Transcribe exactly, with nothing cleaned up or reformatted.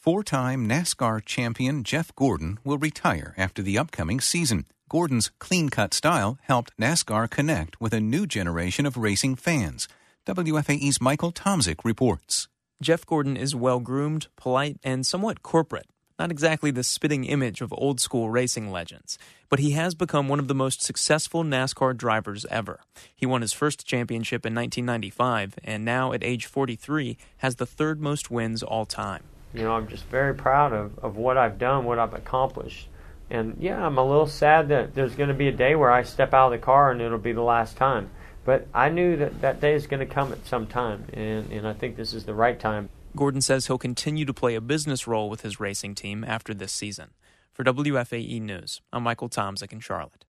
Four-time NASCAR champion Jeff Gordon will retire after the upcoming season. Gordon's clean-cut style helped NASCAR connect with a new generation of racing fans. W F A E's Michael Tomzik reports. Jeff Gordon is well-groomed, polite, and somewhat corporate. Not exactly the spitting image of old-school racing legends, but he has become one of the most successful NASCAR drivers ever. He won his first championship in nineteen ninety-five, and now at age forty-three has the third most wins all time. You know, I'm just very proud of, of what I've done, what I've accomplished. And yeah, I'm a little sad that there's going to be a day where I step out of the car and it'll be the last time. But I knew that that day is going to come at some time, and, and I think this is the right time. Gordon says he'll continue to play a business role with his racing team after this season. For W F A E News, I'm Michael Tomzik in Charlotte.